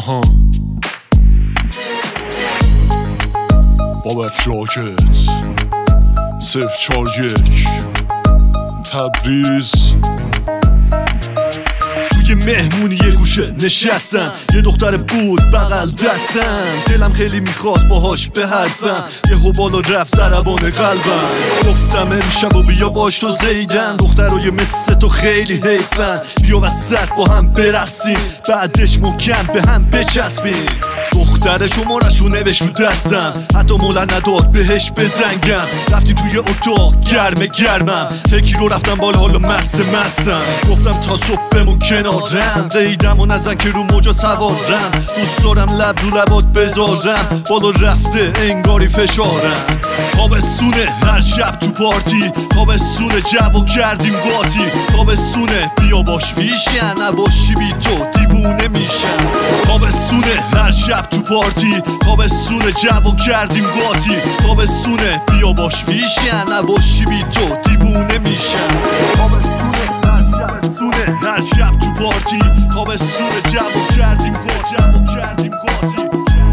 بابک راکت 041 تبریز. توی مهمونی یه گوشه نشستم، یه دختر بود بغل دستم، دلم خیلی میخواست باهاش به حرفم، یه بالا رفت ضربان قلبم. گفتم امشب و بیا باش تو زیدن، دخترای مثل تو خیلی حیفن، بیا وسط با هم برقصیم، بعدش محکم به هم بچسبیم. دختر شمارشو نوشت رو دستم، حتی مولا نداد بهش بزنگم. رفتیم توی اتاق گرمم، تکی رو رفتم بالا حالا مستم. گفتم تا صبح بمون کنارم، قیدم و نزن که رو موجا سوارم. دوست دارم لب رو لبات بذارم، بالا رفته انگاری فشارم. تابستونه هر شب تو پارتی، تابستونه جو کردیم قاطی، تابستونه بیا باش میشن، نباشی بی تو دیوونه میشن. تابستونه هر شب تو پارتی، تابستونه جو کردیم قاطی، تابستونه بیا باش میشن، نباشی بی تو دیوونه میشن. تابستونه هر شب تو پارتی، تابستونه جو کردیم قاطی.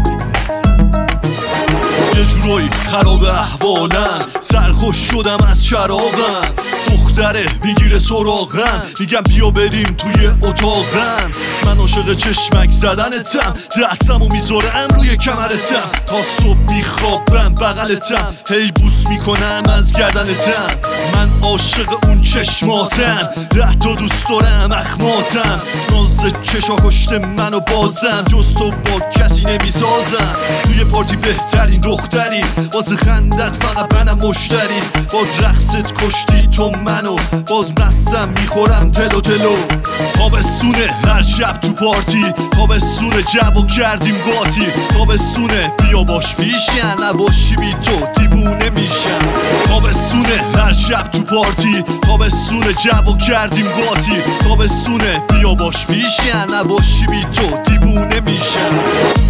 یه جورایی خراب احوالم، سرخوش شدم از شرابم. دختره میگیره سراغم، میگم بیا بریم توی اتاقم. من عاشق چشمک زدنتم، دستمو میذارم روی کمرتم، تا صبح میخوابم بغلتم، هی بوس میکنم از گردنتم. من عاشق اون چشماتم، 10 تا دوست دارم اخماتم. ناز چشا کشته منو بازم، جز تو با کسی نمیسازم. توی پارتی بهترین دختری، واسه خندت فقط منم مشتری. با رقصت کشتی تو منو، باز مستم میخورم تلو. تابستونه هر شب تو پارتی، تابستونه جو کردیم قاطی، تابستونه بیا باش میشن، نباشی بی تو دیوونه میشن. تابستونه هر شب تو پارتی، تابستونه جو کردیم قاطی، تابستونه بیا باش میشن، نباشی بی تو دیوونه میشن.